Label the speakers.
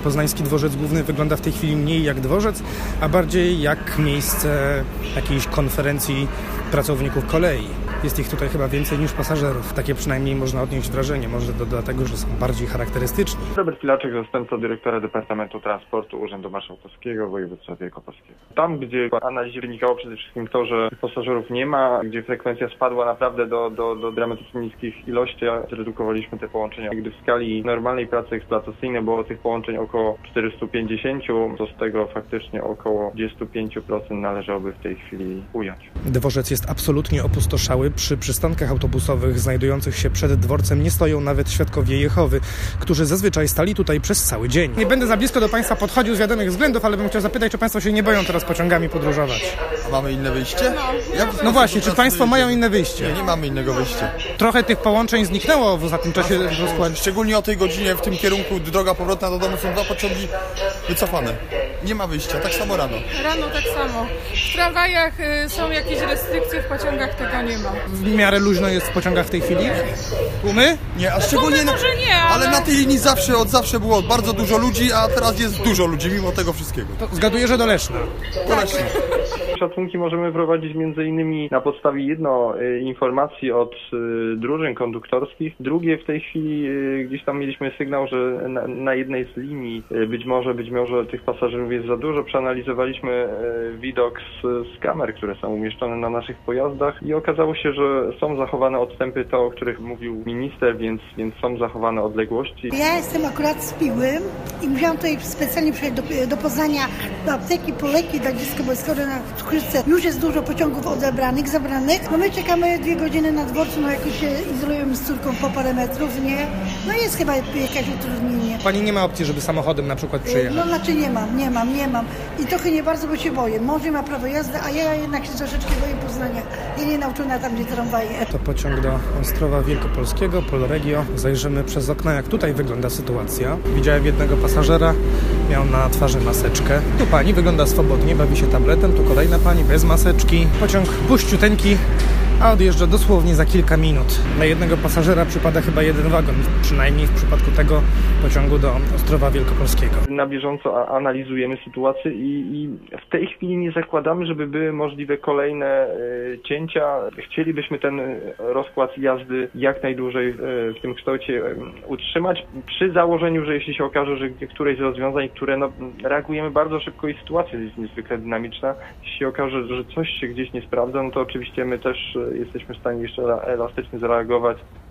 Speaker 1: Poznański Dworzec Główny wygląda w tej chwili mniej jak dworzec, a bardziej jak miejsce jakiejś konferencji pracowników kolei. Jest ich tutaj chyba więcej niż pasażerów. Takie przynajmniej można odnieść wrażenie. Może dlatego, że są bardziej charakterystyczni.
Speaker 2: Robert Pilaczek, zastępca dyrektora Departamentu Transportu Urzędu Marszałkowskiego Województwa Wielkopolskiego. Tam, gdzie w analizie wynikało przede wszystkim to, że pasażerów nie ma, gdzie frekwencja spadła naprawdę do dramatycznie niskich ilości, zredukowaliśmy te połączenia. Gdy w skali normalnej pracy eksploatacyjnej było tych połączeń około 450, to z tego faktycznie około 25% należałoby w tej chwili ująć.
Speaker 1: Dworzec jest absolutnie opustoszały. Przy przystankach autobusowych znajdujących się przed dworcem nie stoją nawet świadkowie Jehowy, którzy zazwyczaj stali tutaj przez cały dzień. Nie będę za blisko do Państwa podchodził z wiadomych względów, ale bym chciał zapytać, czy Państwo się nie boją teraz pociągami podróżować?
Speaker 3: A mamy inne wyjście?
Speaker 1: No właśnie, czy Państwo mają inne wyjście?
Speaker 3: Nie mamy innego wyjścia.
Speaker 1: Trochę tych połączeń zniknęło w ostatnim czasie w rozkładzie.
Speaker 3: Szczególnie o tej godzinie w tym kierunku droga powrotna do domu są 2 pociągi wycofane. Nie ma wyjścia, tak samo rano.
Speaker 4: Rano tak samo. W tramwajach są jakieś restrykcje, w pociągach tego nie ma.
Speaker 1: W miarę luźno jest w pociągach w tej chwili? Tłumy?
Speaker 3: Nie, a szczególnie
Speaker 4: Tłumy może nie, ale
Speaker 3: na tej linii od zawsze było bardzo dużo ludzi, a teraz jest dużo ludzi mimo tego wszystkiego.
Speaker 1: To zgaduję, że do Leszna.
Speaker 3: Do Leszna.
Speaker 2: Szacunki możemy prowadzić m.in. na podstawie informacji od drużyn konduktorskich. Drugie, w tej chwili gdzieś tam mieliśmy sygnał, że na jednej z linii być może tych pasażerów jest za dużo. Przeanalizowaliśmy widok z kamer, które są umieszczone na naszych pojazdach i okazało się, że są zachowane odstępy, o których mówił minister, więc są zachowane odległości.
Speaker 5: Ja jestem akurat z Piły i musiałam tutaj specjalnie przyjechać do Poznania, do apteki po leki dla dziecka, bo jest chore na cukrzycę. Już jest dużo pociągów zabranych. No my czekamy 2 godziny na dworcu, no jakoś się izolujemy z córką po parę metrów, nie? No jest chyba jakieś utrudnienie.
Speaker 1: Pani nie ma opcji, żeby samochodem na przykład przyjechać?
Speaker 5: No znaczy nie mam. I trochę nie bardzo, bo się boję. Mąż ma prawo jazdy, a ja jednak się troszeczkę boję Poznania. Ja nie nauczona tam, gdzie tramwaje.
Speaker 1: To pociąg do Ostrowa Wielkopolskiego, Polregio. Zajrzymy przez okno, jak tutaj wygląda sytuacja. Widziałem jednego pasażera, miał na twarzy maseczkę. Tu pani wygląda swobodnie, bawi się tabletem, tu kolejna pani bez maseczki. Pociąg puściuteńki, a odjeżdża dosłownie za kilka minut. Na jednego pasażera przypada chyba 1 wagon, przynajmniej w przypadku tego pociągu do Ostrowa Wielkopolskiego.
Speaker 2: Na bieżąco analizujemy sytuację i w tej chwili nie zakładamy, żeby były możliwe kolejne cięcia. Chcielibyśmy ten rozkład jazdy jak najdłużej w tym kształcie utrzymać, przy założeniu, że jeśli się okaże, że któreś z rozwiązań, które reagujemy bardzo szybko i sytuacja jest niezwykle dynamiczna, jeśli się okaże, że coś się gdzieś nie sprawdza, no to oczywiście my też jesteśmy w stanie jeszcze elastycznie zareagować